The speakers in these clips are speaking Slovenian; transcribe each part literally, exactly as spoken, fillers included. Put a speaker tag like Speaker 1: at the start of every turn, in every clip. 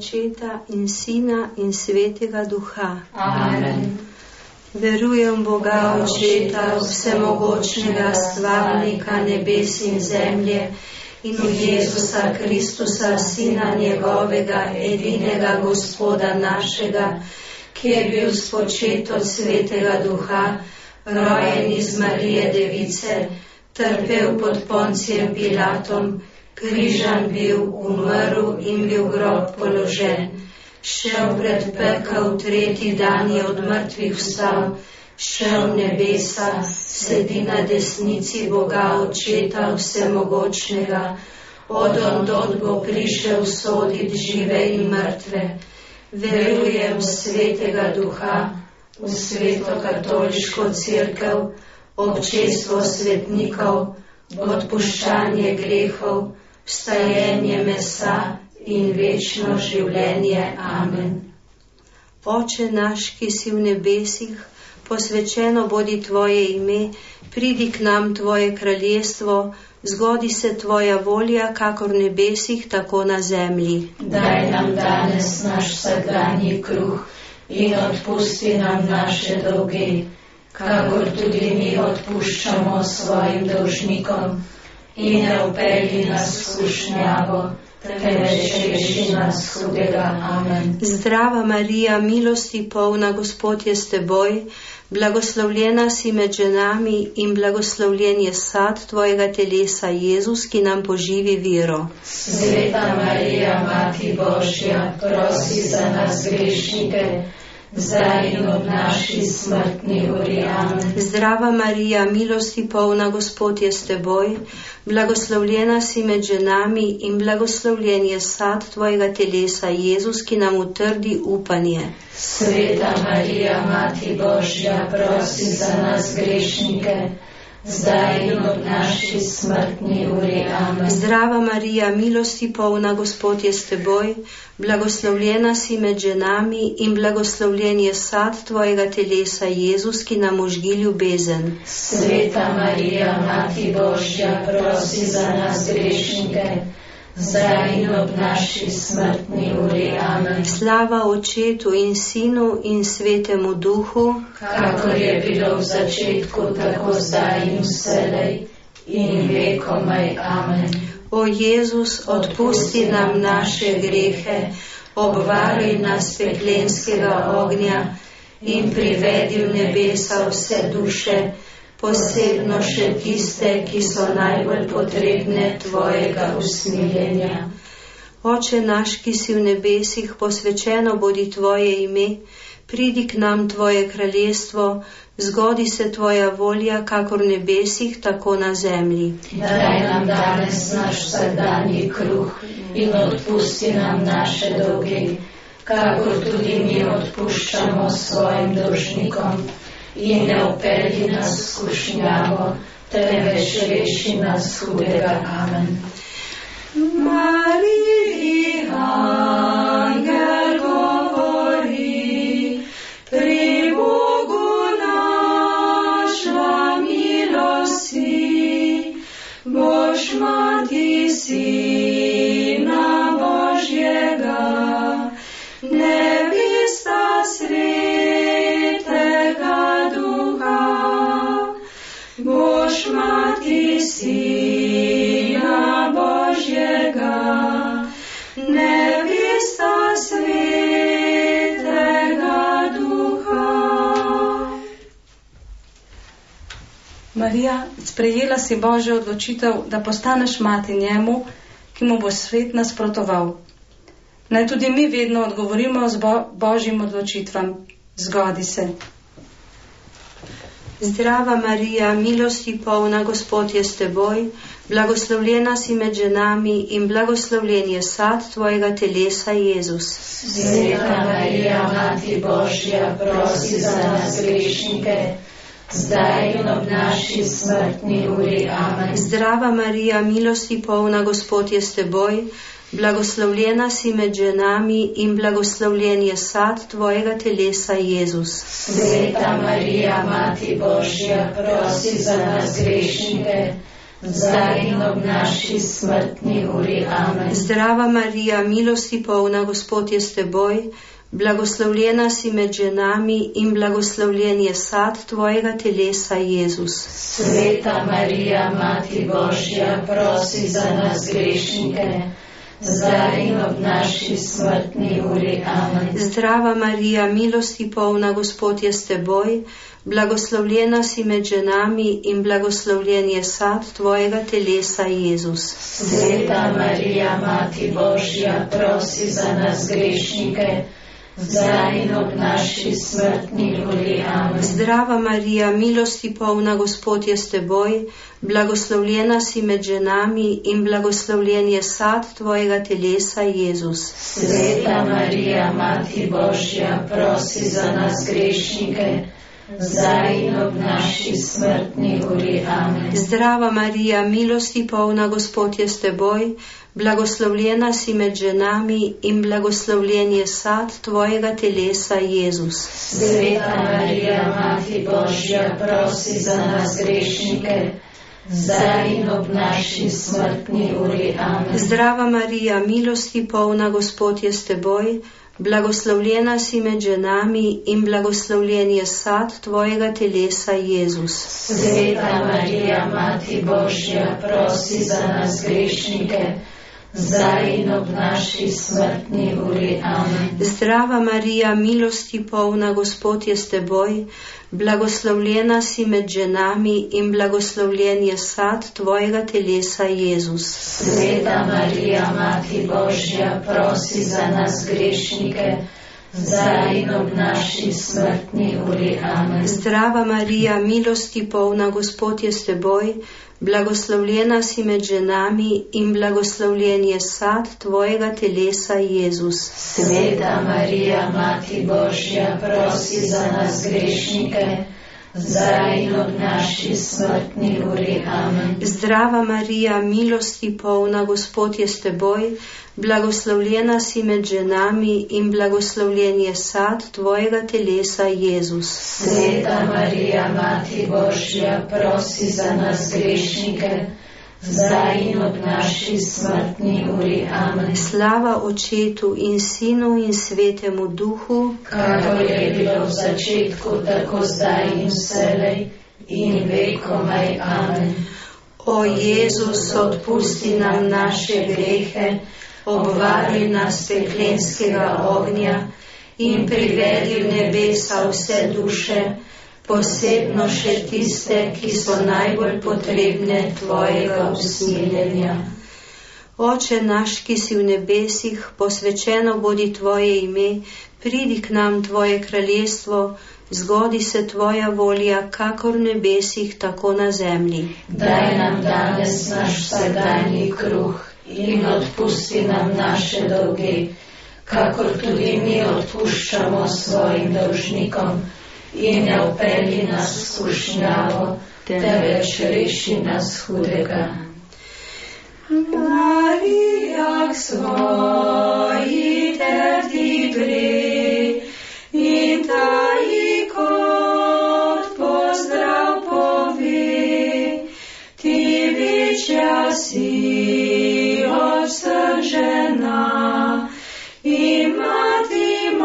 Speaker 1: Očeta in Sina in Svetega Duha.
Speaker 2: Amen.
Speaker 1: Verujem v Boga Očeta, vsemogočnega stvarnika nebes in zemlje, in v Jezusa Kristusa, Sina njegovega, edinega Gospoda našega, ki je bil spočet od Svetega Duha, rojen iz Marije Device, trpel pod Poncijem Pilatom, križan bil, umrl in bil v grob položen. Šel pred pekel, tretji dan je od mrtvih vstal, šel v nebesa, sedi na desnici Boga Očeta vsemogočnega, od ondod bo prišel sodit žive in mrtve. Verujem v Svetega Duha, v Sveto katoliško cerkev, občestvo svetnikov, odpuščanje grehov, vstajenje mesa in večno življenje. Amen. Oče naš, ki si v nebesih, posvečeno bodi tvoje ime, pridi k nam tvoje kraljestvo, zgodi se tvoja volja, kakor v nebesih, tako na zemlji.
Speaker 2: Daj nam danes naš vsakdanji kruh in odpusti nam naše dolge, kakor tudi mi odpuščamo svojim dolžnikom, in ne vpelji nas v skušnjavo, temveč reši nas hudega. Amen.
Speaker 1: Zdrava Marija, milosti polna, Gospod je s teboj, blagoslovljena si med ženami in blagoslovljen je sad tvojega telesa, Jezus, ki nam poživi vero.
Speaker 2: Sveta Marija, Mati Božja, prosi za nas grešnike, zdaj in ob naši smrtni uri. Amen.
Speaker 1: Zdrava Marija, milosti polna, Gospod je s teboj, blagoslovljena si med ženami in blagoslovljen je sad tvojega telesa, Jezus, ki nam utrdi upanje.
Speaker 2: Sveta Marija, Mati Božja, prosi za nas grešnike, zdaj in ob naši smrtni uri. Amen.
Speaker 1: Zdrava Marija, milosti polna, Gospod je s teboj, blagoslovljena si med ženami in blagoslovljen je sad tvojega telesa, Jezus, ki nam ožgi ljubezen.
Speaker 2: Sveta Marija, Mati Božja, prosi za nas grešnike, zdaj in ob naši smrtni uri. Amen.
Speaker 1: Slava Očetu in Sinu in Svetemu Duhu,
Speaker 2: kakor je bilo v začetku, tako zdaj in vselej in vekomaj. Amen.
Speaker 1: O Jezus, odpusti nam naše grehe, obvaruj nas peklenskega ognja in privedi v nebesa vse duše, posebno še tiste, ki so najbolj potrebne tvojega usmiljenja. Oče naš, ki si v nebesih, posvečeno bodi tvoje ime, pridi k nam tvoje kraljestvo, zgodi se tvoja volja, kakor v nebesih, tako na zemlji.
Speaker 2: Daj nam danes naš vsakdanji kruh in odpusti nam naše dolge, kakor tudi mi odpuščamo svojim dolžnikom, in ne vpelji nas v skušnjavo, temveč reši nas hudega. Amen.
Speaker 1: Marija, angel govori, pri Bogu našla milosti, boš mati Sina Božjega, nevesta Svetega Duha, boš mati Sina Božjega, nevesta Svetega Duha.
Speaker 3: Marija, sprejela si Božjo odločitev, da postaneš mati njemu, ki mu bo svet nasprotoval. Naj tudi mi vedno odgovorimo z bo- Božjim odločitvam. Zgodi se.
Speaker 1: Zdrava Marija, milosti polna, Gospod je s teboj, blagoslovljena si med ženami in blagoslovljen je sad tvojega telesa, Jezus.
Speaker 2: Sveta Marija, Mati Božja, prosi za nas grešnike, zdaj in ob naši smrtni uri. Amen.
Speaker 1: Zdrava Marija, milosti polna, Gospod je s teboj, blagoslovljena si med ženami in blagoslovljen je sad tvojega telesa, Jezus.
Speaker 2: Sveta Marija, Mati Božja, prosi za nas grešnike, zdaj in ob naši smrtni uri. Amen.
Speaker 1: Zdrava Marija, milosti polna, Gospod je s teboj, blagoslovljena si med ženami in blagoslovljen je sad tvojega telesa, Jezus.
Speaker 2: Sveta Marija, Mati Božja, prosi za nas grešnike, zdaj in ob naši smrtni uri. Amen.
Speaker 1: Zdrava Marija, milosti polna, Gospod je s teboj, blagoslovljena si med ženami in blagoslovljen je sad tvojega telesa, Jezus.
Speaker 2: Sveta Marija, Mati Božja, prosi za nas grešnike, zdaj in ob naši smrtni uri. Amen.
Speaker 1: Zdrava Marija, milosti polna, Gospod je s teboj, blagoslovljena si med ženami in blagoslovljen je sad tvojega telesa, Jezus.
Speaker 2: Sveta Marija, Mati Božja, prosi za nas grešnike, zdaj in ob naši smrtni uri. Amen.
Speaker 1: Zdrava Marija, milosti polna, Gospod je s teboj, blagoslovljena si med ženami in blagoslovljen je sad tvojega telesa, Jezus.
Speaker 2: Sveta Marija, Mati Božja, prosi za nas grešnike, zdaj in ob naši smrtni uri. Amen.
Speaker 1: Zdrava Marija, milosti polna, Gospod je s teboj, blagoslovljena si med ženami in blagoslovljen je sad tvojega telesa, Jezus.
Speaker 2: Sveta Marija, Mati Božja, prosi za nas grešnike, zdaj in ob naši smrtni uri. Amen.
Speaker 1: Zdrava Marija, milosti polna, Gospod je s teboj, blagoslovljena si med ženami in blagoslovljen je sad tvojega telesa, Jezus.
Speaker 2: Sveta Marija, Mati Božja, prosi za nas grešnike, zdaj in ob naši smrtni uri. Amen.
Speaker 1: Zdrava Marija, milosti polna, Gospod je s teboj, blagoslovljena si med ženami in blagoslovljen je sad tvojega telesa, Jezus.
Speaker 2: Sveta Marija, Mati Božja, prosi za nas grešnike, zdaj in ob naši smrtni uri. Amen.
Speaker 1: Zdrava Marija, milosti polna, Gospod je s teboj, blagoslovljena si med ženami in blagoslovljen je sad tvojega telesa, Jezus.
Speaker 2: Sveta Marija, Mati Božja, prosi za nas grešnike, zdaj in ob naši smrtni uri. Amen.
Speaker 1: Slava Očetu in Sinu in Svetemu Duhu,
Speaker 2: kakor je bilo v začetku, tako zdaj in vselej in vekomaj. Amen.
Speaker 1: O Jezus, odpusti nam naše grehe, obvari nas peklenskega ognja in privedi v nebesa vse duše, posebno še tiste, ki so najbolj potrebne tvojega usmiljenja. Oče naš, ki si v nebesih, posvečeno bodi tvoje ime, pridi k nam tvoje kraljestvo, zgodi se tvoja volja, kakor v nebesih, tako na zemlji.
Speaker 2: Daj nam danes naš vsakdanji kruh in odpusti nam naše dolge, kakor tudi mi odpuščamo svojim dolžnikom, in ne vpelji nas v skušnjavo, temveč reši nas hudega.
Speaker 1: Marija k svoji trdi gre in ta ji kot pozdrav pove, ti večja si od vseh žena in mati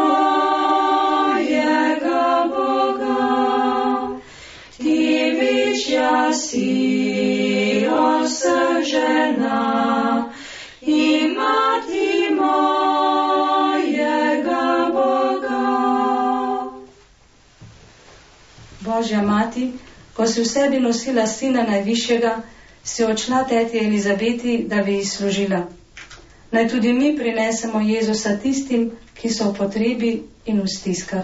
Speaker 1: mojega Boga, ti večja si od vseh žena in mati mojega Boga. Božja mati, ko si v sebi nosila sina najvišjega, si odšla teti Elizabeti, da bi ji služila. Naj tudi mi prinesemo Jezusa tistim, ki so v potrebi in v stiskah.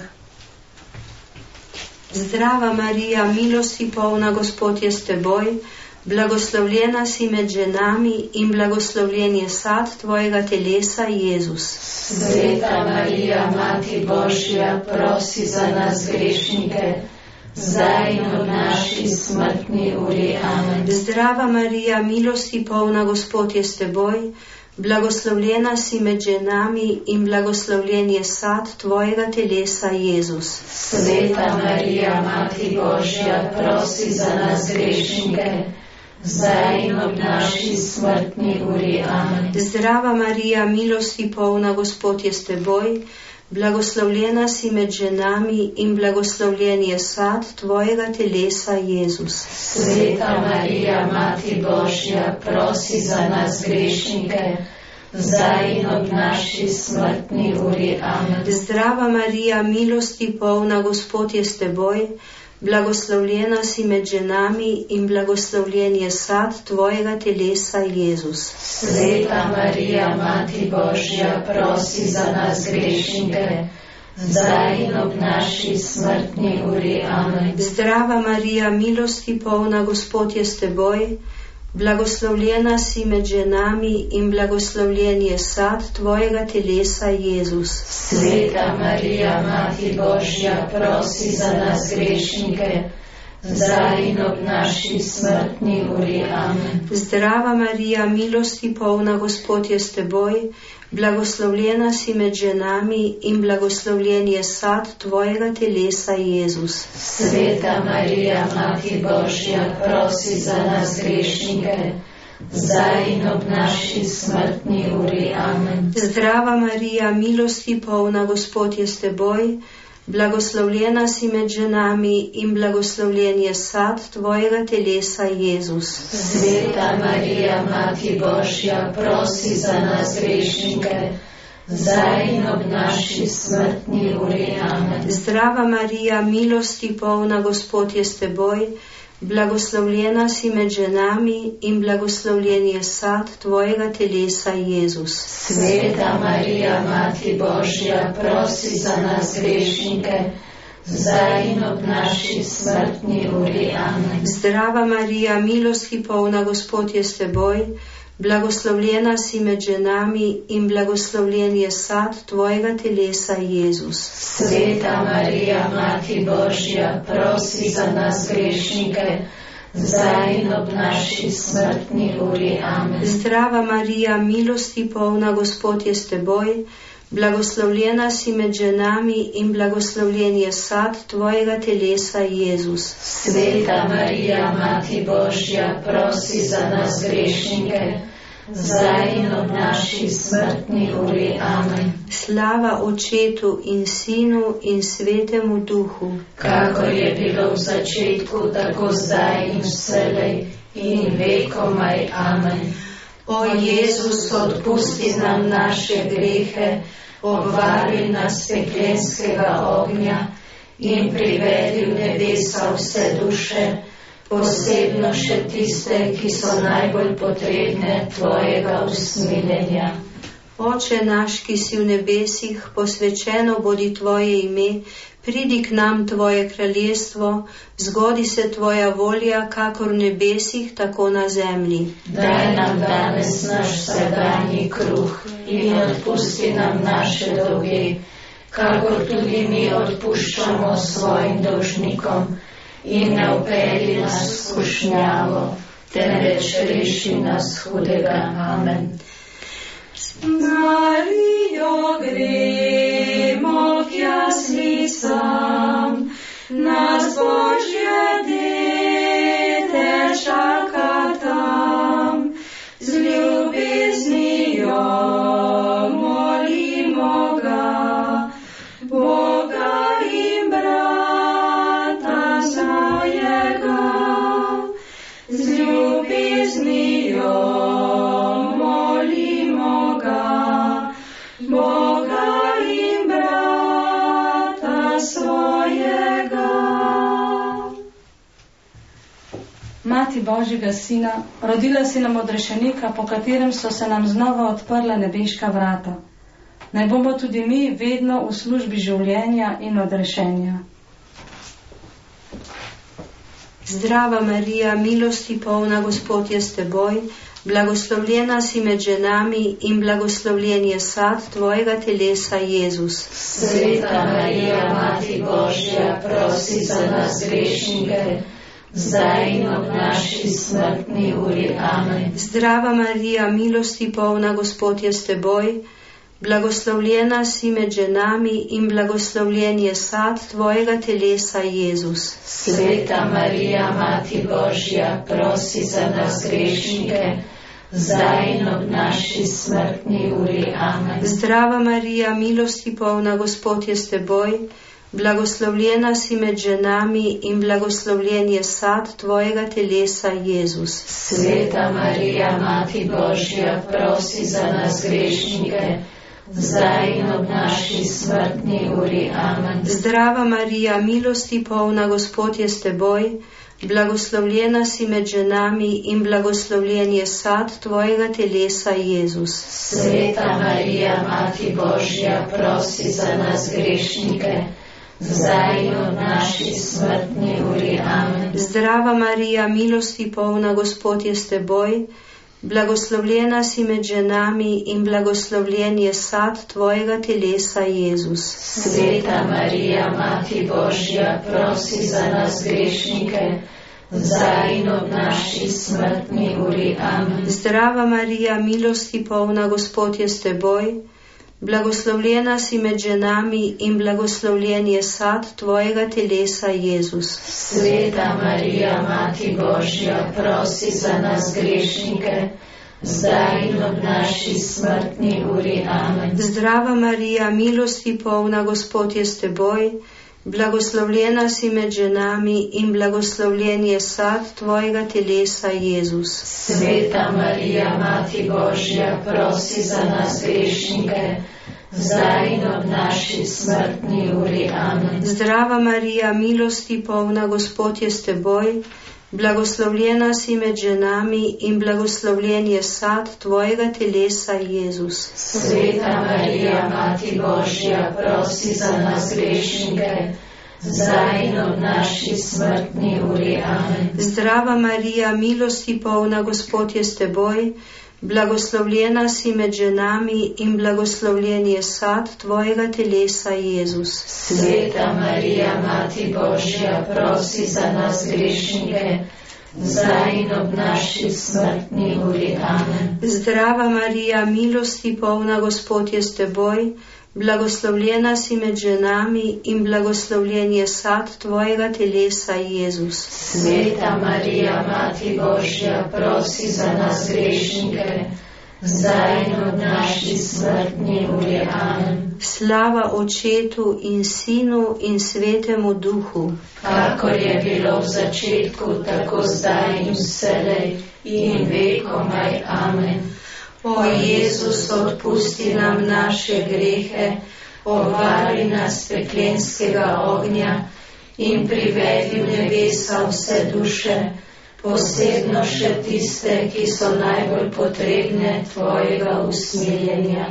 Speaker 1: Zdrava Marija, milosti polna, Gospod je s teboj, blagoslovljena si med ženami in blagoslovljen je sad tvojega telesa, Jezus.
Speaker 2: Sveta Marija, Mati Božja, prosi za nas grešnike, zdaj in v naši smrtni uri. Amen.
Speaker 1: Zdrava Marija, milosti polna, Gospod je s teboj, blagoslovljena si med ženami in blagoslovljen je sad tvojega telesa, Jezus.
Speaker 2: Sveta Marija, Mati Božja, prosi za nas grešnike, zdaj in ob naši smrtni uri. Amen.
Speaker 1: Zdrava Marija, milosti polna, Gospod je s teboj, blagoslovljena si med ženami in blagoslovljen je sad tvojega telesa, Jezus.
Speaker 2: Sveta Marija, Mati Božja, prosi za nas grešnike, zdaj in ob naši smrtni uri. Amen.
Speaker 1: Zdrava Marija, milosti polna, Gospod je s teboj, blagoslovljena si med ženami in blagoslovljen je sad tvojega telesa, Jezus.
Speaker 2: Sveta Marija, Mati Božja, prosi za nas grešnike, zdaj in ob naši smrtni uri. Amen.
Speaker 1: Zdrava Marija, milosti polna, Gospod je s teboj, blagoslovljena si med ženami in blagoslovljen je sad tvojega telesa, Jezus.
Speaker 2: Sveta Marija, Mati Božja, prosi za nas grešnike, zdaj in ob naši smrtni uri. Amen.
Speaker 1: Zdrava Marija, milosti polna, Gospod je s teboj, blagoslovljena si med ženami in blagoslovljen je sad tvojega telesa, Jezus.
Speaker 2: Sveta Marija, Mati Božja, prosi za nas grešnike, zdaj in ob naši smrtni uri. Amen.
Speaker 1: Zdrava Marija, milosti polna, Gospod je s teboj, blagoslovljena si med ženami in blagoslovljen je sad tvojega telesa, Jezus.
Speaker 2: Sveta Marija, Mati Božja, prosi za nas grešnike, zdaj in ob naši smrtni uri. Amen.
Speaker 1: Zdrava Marija, milosti polna, Gospod je s teboj, blagoslovljena si med ženami in blagoslovljen je sad tvojega telesa, Jezus.
Speaker 2: Sveta Marija, Mati Božja, prosi za nas grešnike, zdaj in ob naši smrtni uri. Amen.
Speaker 1: Zdrava Marija, milosti polna, Gospod je s teboj, blagoslovljena si med ženami in blagoslovljen je sad tvojega telesa, Jezus.
Speaker 2: Sveta Marija, Mati Božja, prosi za nas grešnike, zdaj in ob naši smrtni uri. Amen.
Speaker 1: Zdrava Marija, milosti polna, Gospod je s teboj, blagoslovljena si med ženami in blagoslovljen je sad tvojega telesa, Jezus.
Speaker 2: Sveta Marija, Mati Božja, prosi za nas grešnike, zdaj in ob naši smrtni uri. Amen.
Speaker 1: Slava Očetu in Sinu in Svetemu Duhu,
Speaker 2: kakor je bilo v začetku, tako zdaj in vselej in vekomaj. Amen.
Speaker 1: O Jezus, odpusti nam naše grehe,
Speaker 2: obvari nas peklenskega ognja in privedi v nebesa vse duše, posebno še tiste, ki so najbolj potrebne tvojega usmiljenja.
Speaker 1: Oče naš, ki si v nebesih, posvečeno bodi tvoje ime, pridi k nam tvoje kraljestvo, zgodi se tvoja volja, kakor v nebesih, tako na zemlji.
Speaker 2: Daj nam danes naš vsakdanji kruh in odpusti nam naše dolge, kakor tudi mi odpuščamo svojim dolžnikom, in ne vpelji nas v skušnjavo, temveč reši nas hudega. Amen.
Speaker 3: Marijo, gremo k jaslicam, nas Božje dete čaka tam, z ljubeznijo molimo ga, Boga in brata svojega, z ljubeznijo Boga in brata svojega. Mati Božjega Sina, rodila si nam odrešenika, po katerem so se nam znova odprla nebeška vrata. Naj bomo tudi mi vedno v službi življenja in odrešenja.
Speaker 1: Zdrava Marija, milosti polna, Gospod je s teboj, blagoslovljena si med ženami in blagoslovljen je sad tvojega telesa, Jezus.
Speaker 2: Sveta Marija, Mati Božja, prosi za nas grešnike, zdaj in ob naši smrtni uri. Amen.
Speaker 1: Zdrava Marija, milosti polna, Gospod je s teboj, blagoslovljena si med ženami in blagoslovljen je sad tvojega telesa, Jezus.
Speaker 2: Sveta Marija, Mati Božja, prosi za nas grešnike, zdaj in ob naši smrtni uri. Amen.
Speaker 1: Zdrava Marija, milosti polna, Gospod je s teboj, blagoslovljena si med ženami in blagoslovljen je sad tvojega telesa, Jezus.
Speaker 2: Sveta Marija, Mati Božja, prosi za nas grešnike, zdaj in ob naši smrtni uri. Amen.
Speaker 1: Zdrava Marija, milosti polna, Gospod je s teboj, blagoslovljena si med ženami in blagoslovljen je sad tvojega telesa, Jezus.
Speaker 2: Sveta Marija, Mati Božja, prosi za nas grešnike, zdaj in ob naši smrtni uri. Amen.
Speaker 1: Zdrava Marija, milosti polna, Gospod je s teboj, blagoslovljena si med ženami in blagoslovljen je sad tvojega telesa, Jezus.
Speaker 2: Sveta Marija, Mati Božja, prosi za nas grešnike, zdaj in ob naši smrtni uri. Amen.
Speaker 1: Zdrava Marija, milosti polna, Gospod je s teboj, blagoslovljena si med ženami in blagoslovljen je sad tvojega telesa, Jezus.
Speaker 2: Sveta Marija, Mati Božja, prosi za nas grešnike, zdaj in ob naši smrtni uri. Amen.
Speaker 1: Zdrava Marija, milosti polna, Gospod je s teboj, blagoslovljena si med ženami in blagoslovljen je sad tvojega telesa, Jezus.
Speaker 2: Sveta Marija, Mati Božja, prosi za nas grešnike, zdaj in ob naši smrtni uri. Amen.
Speaker 1: Zdrava Marija, milosti polna, Gospod je s teboj, blagoslovljena si med ženami in blagoslovljen je sad tvojega telesa, Jezus.
Speaker 2: Sveta Marija, Mati Božja, prosi za nas grešnike, zdaj in ob naši smrtni uri. Amen.
Speaker 1: Zdrava Marija, milosti polna, Gospod je s teboj, blagoslovljena si med ženami in blagoslovljen je sad tvojega telesa, Jezus.
Speaker 2: Sveta Marija, Mati Božja, prosi za nas grešnike, zdaj in ob naši smrtni uri. Amen.
Speaker 1: Zdrava Marija, milosti polna, Gospod je s teboj, blagoslovljena si med ženami in blagoslovljen je sad tvojega telesa, Jezus.
Speaker 2: Sveta Marija, Mati Božja, prosi za nas grešnike, zdaj in ob naši smrtni uri. Amen.
Speaker 1: Slava Očetu in Sinu in Svetemu Duhu,
Speaker 2: kakor je bilo v začetku, tako zdaj in vselej in vekomaj. Amen.
Speaker 1: O Jezus, odpusti nam naše grehe,
Speaker 2: obvari nas peklenskega ognja in privedi v nebesa vse duše, posebno še tiste, ki so najbolj potrebne tvojega usmiljenja.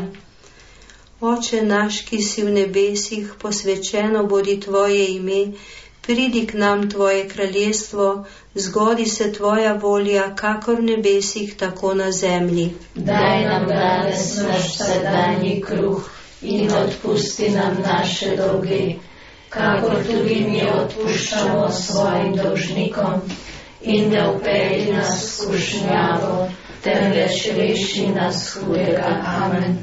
Speaker 1: Oče naš, ki si v nebesih, posvečeno bodi tvoje ime, pridi k nam tvoje kraljestvo, zgodi se tvoja volja, kakor v nebesih, tako na zemlji.
Speaker 2: Daj nam danes naš vsakdanji kruh in odpusti nam naše dolge, kakor tudi mi odpuščamo svojim dolžnikom, in ne vpelji nas v skušnjavo, temveč reši nas hudega. Amen.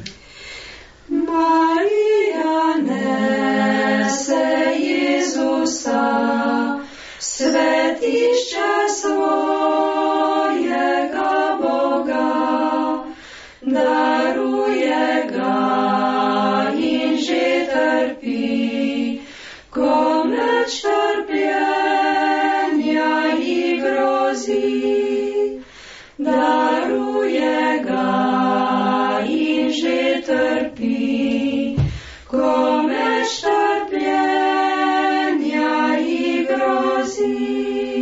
Speaker 1: Marija nese Jezusa, svetišče svojega Boga, daruje ga in že trpi, ko meč trpljenja ji grozi. Daruje ga in že trpi, ko meč trpljenja ji grozi.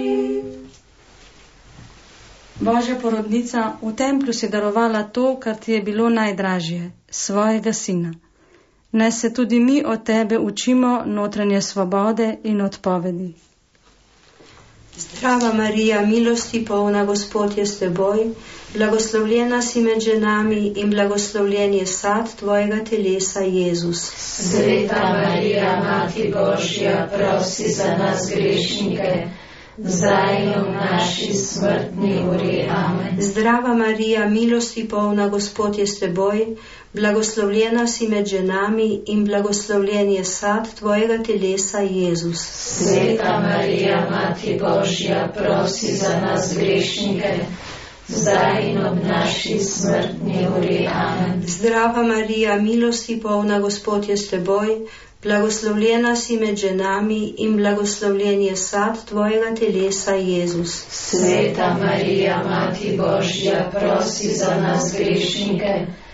Speaker 1: Božja porodnica, v templju si darovala to, kar ti je bilo najdražje, svojega sina. Naj se tudi mi od tebe učimo notranje svobode in odpovedi. Zdrava Marija, milosti polna, Gospod je s teboj, blagoslovljena si med ženami in blagoslovljen je sad tvojega telesa, Jezus.
Speaker 2: Sveta Marija, Mati Božja, prosi za nas grešnike, zdaj in v naši smrtni uri. Amen.
Speaker 1: Zdrava Marija, milosti polna, Gospod je s teboj, blagoslovljena si med ženami in blagoslovljen je sad tvojega telesa, Jezus.
Speaker 2: Sveta Marija, Mati Božja, prosi za nas grešnike, zdaj in ob naši smrtni uri. Amen.
Speaker 1: Zdrava Marija, milosti polna, Gospod je s teboj, blagoslovljena si med ženami in blagoslovljen je sad tvojega telesa, Jezus.
Speaker 2: Sveta Marija, Mati Božja, prosi za nas grešnike,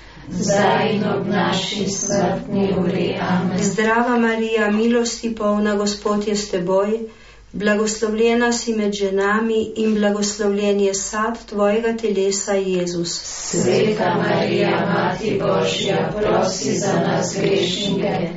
Speaker 2: zdaj in ob naši smrtni uri. Amen.
Speaker 1: Zdrava Marija, milosti polna, Gospod je s teboj, blagoslovljena si med ženami in blagoslovljen je sad tvojega telesa, Jezus.
Speaker 2: Sveta Marija, Mati Božja, prosi za nas grešnike,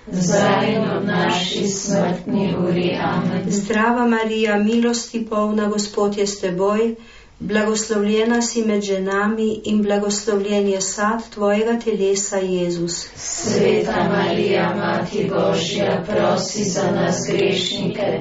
Speaker 2: zdaj in ob naši smrtni uri. Amen.
Speaker 1: Zdrava Marija, milosti polna, Gospod je s teboj, blagoslovljena si med ženami in blagoslovljen je sad tvojega telesa, Jezus.
Speaker 2: Sveta Marija, Mati Božja, prosi za nas grešnike,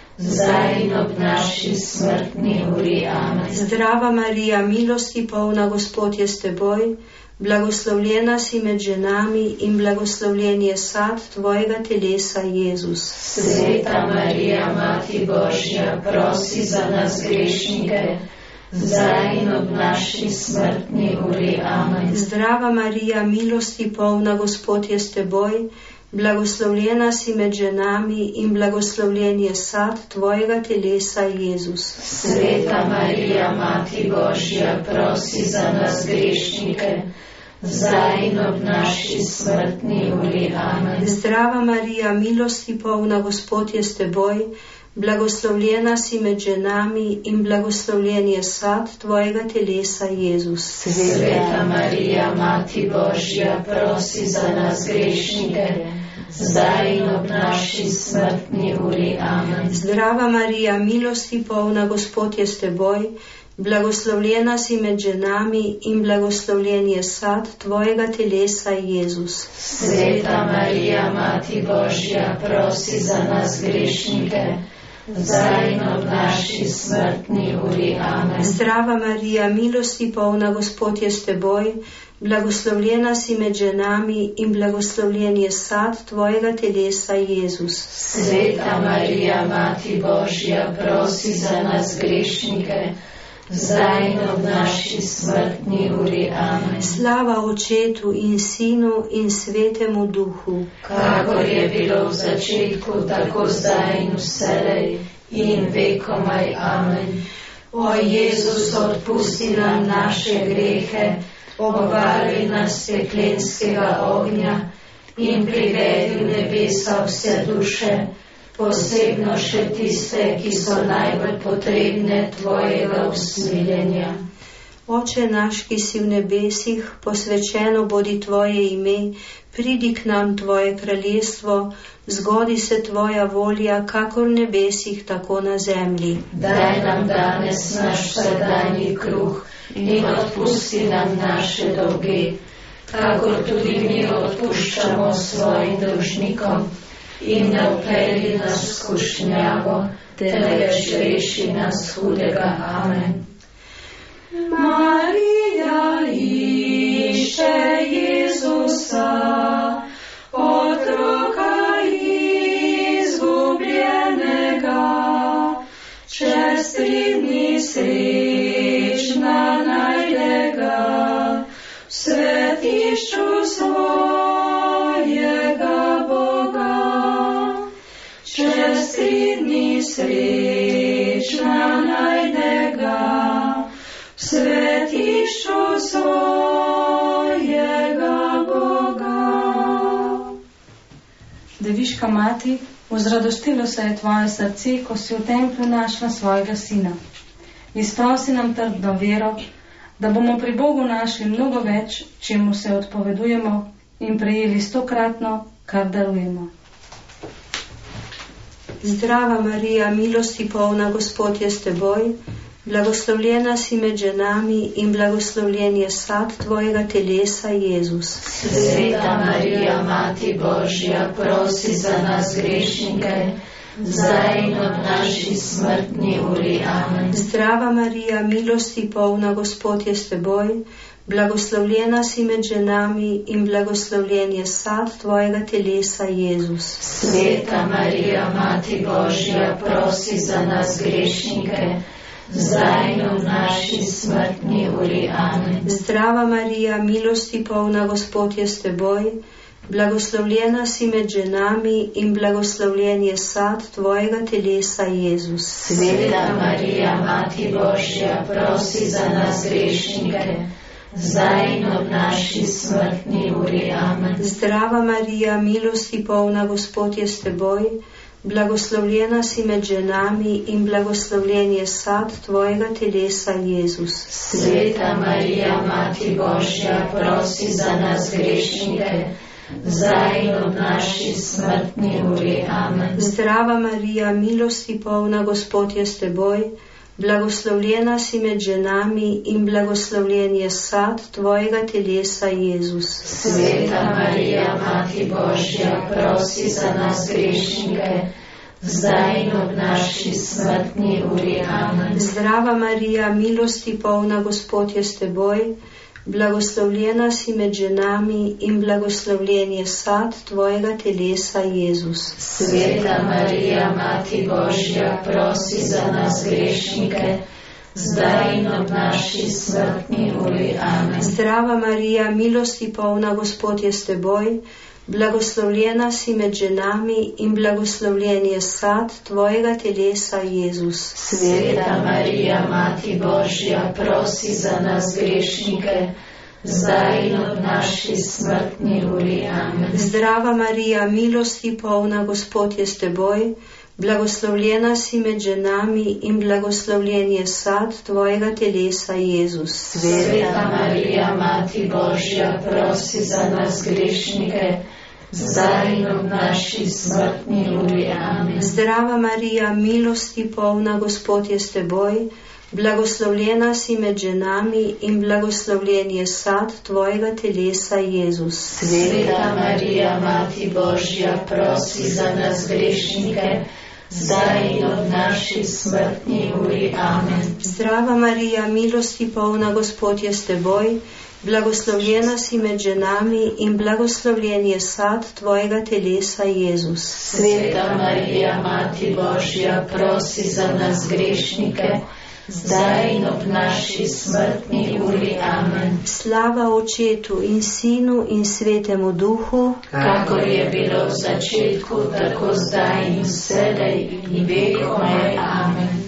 Speaker 2: zdaj in ob naši smrtni uri. Amen.
Speaker 1: Zdrava Marija, milosti polna, Gospod je s teboj, blagoslovljena si med ženami in blagoslovljen je sad tvojega telesa, Jezus.
Speaker 2: Sveta Marija, Mati Božja, prosi za nas grešnike, zdaj in ob naši smrtni uri. Amen.
Speaker 1: Zdrava Marija, milosti polna, Gospod je s teboj, blagoslovljena si med ženami in blagoslovljen je sad tvojega telesa, Jezus.
Speaker 2: Sveta Marija, Mati Božja, prosi za nas grešnike, zdaj in ob naši smrtni uri. Amen.
Speaker 1: Zdrava Marija, milosti polna, Gospod je s teboj, blagoslovljena si med ženami in blagoslovljen je sad tvojega telesa, Jezus.
Speaker 2: Sveta Marija, Mati Božja, prosi za nas grešnike, zdaj in ob naši smrtni uri. Amen.
Speaker 1: Zdrava Marija, milosti polna, Gospod je s teboj, blagoslovljena si med ženami in blagoslovljen je sad tvojega telesa, Jezus.
Speaker 2: Sveta Marija, Mati Božja, prosi za nas grešnike, zdaj in ob naši smrtni uri. Amen.
Speaker 1: Zdrava Marija, milosti polna, Gospod je s teboj, blagoslovljena si med ženami in blagoslovljen je sad tvojega telesa, Jezus.
Speaker 2: Sveta Marija, Mati Božja, prosi za nas grešnike, zdaj in ob naši smrtni uri. Amen.
Speaker 1: Slava Očetu in Sinu in Svetemu Duhu,
Speaker 2: kakor je bilo v začetku, tako zdaj in vselej in vekomaj. Amen. O Jezus, odpusti nam naše grehe, obvari nas peklenskega ognja in privedi v nebesa vse duše, posebno še tiste, ki so najbolj potrebne tvojega usmiljenja.
Speaker 1: Oče naš, ki si v nebesih, posvečeno bodi tvoje ime, pridi k nam tvoje kraljestvo, zgodi se tvoja volja, kakor v nebesih, tako na zemlji.
Speaker 2: Daj nam danes naš vsakdanji kruh in odpusti nam naše dolge, kakor tudi mi odpuščamo svojim dolžnikom, in ne vpelji nas v skušnjavo, temveč reši nas hudega. Amen.
Speaker 3: Marija išče Jezusa, otroka izgubljenega, čez tri dni srečna najde ga, v svetišču svojega Boga. Čez tri dni srečna najde ga, v svetišču svojega Boga. Deviška mati, vzradostilo se je tvoje srce, ko si v templju našla svojega sina. Izprosi nam trdno vero, da bomo pri Bogu našli mnogo več, čemu se odpovedujemo, in prejeli stokratno, kar darujemo.
Speaker 1: Zdrava Marija, milosti polna, Gospod je s teboj, blagoslovljena si med ženami in blagoslovljen je sad tvojega telesa, Jezus.
Speaker 2: Sveta Marija, Mati Božja, prosi za nas grešnike, zdaj in ob naši smrtni uri. Amen.
Speaker 1: Zdrava Marija, milosti polna, Gospod je s teboj, blagoslovljena si med ženami in blagoslovljen je sad tvojega telesa, Jezus.
Speaker 2: Sveta Marija, Mati Božja, prosi za nas grešnike, zdaj in v naši smrtni uri. Amen.
Speaker 1: Zdrava Marija, milosti polna, Gospod je s teboj, blagoslovljena si med ženami in blagoslovljen je sad tvojega telesa, Jezus.
Speaker 2: Sveta Marija, Mati Božja, prosi za nas grešnike, zdaj in ob naši smrtni uri. Amen.
Speaker 1: Zdrava Marija, milosti polna, Gospod je s teboj, blagoslovljena si med ženami in blagoslovljen je sad tvojega telesa, Jezus.
Speaker 2: Sveta Marija, Mati Božja, prosi za nas grešnike, zdaj in ob naši smrtni uri. Amen.
Speaker 1: Zdrava Marija, milosti polna, Gospod je s teboj, blagoslovljena si med ženami in blagoslovljen je sad tvojega telesa, Jezus.
Speaker 2: Sveta Marija, Mati Božja, prosi za nas grešnike, zdaj in ob naši smrtni uri. Amen.
Speaker 1: Zdrava Marija, milosti polna, Gospod je s teboj, blagoslovljena si med ženami in blagoslovljen je sad tvojega telesa, Jezus.
Speaker 2: Sveta Marija, Mati Božja, prosi za nas grešnike, zdaj in ob naši smrtni uri. Amen.
Speaker 1: Zdrava Marija, milosti polna, Gospod je s teboj, blagoslovljena si med ženami in blagoslovljen je sad tvojega telesa, Jezus.
Speaker 2: Sveta Marija, Mati Božja, prosi za nas grešnike, zdaj in ob naši smrtni uri. Amen.
Speaker 1: Zdrava Marija, milosti polna, Gospod je s teboj, blagoslovljena si med ženami in blagoslovljen je sad tvojega telesa, Jezus.
Speaker 2: Sveta Marija, Mati Božja, prosi za nas grešnike, zdaj in ob naši smrtni uri. Amen.
Speaker 1: Zdrava Marija, milosti polna, Gospod je s teboj, blagoslovljena si med ženami in blagoslovljen je sad tvojega telesa, Jezus.
Speaker 2: Sveta Marija, Mati Božja, prosi za nas grešnike, zdaj in ob naši smrtni uri. Amen.
Speaker 1: Zdrava Marija, milosti polna, Gospod je s teboj, blagoslovljena si med ženami in blagoslovljen je sad tvojega telesa, Jezus.
Speaker 2: Sveta Marija, Mati Božja, prosi za nas grešnike, zdaj in ob naši smrtni uri. Amen.
Speaker 1: Slava Očetu in Sinu in Svetemu Duhu,
Speaker 2: kakor je bilo v začetku, tako zdaj in vselej in vekomaj. Amen.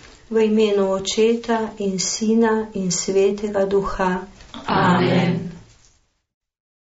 Speaker 1: V imenu Očeta in Sina in Svetega Duha.
Speaker 2: Amen.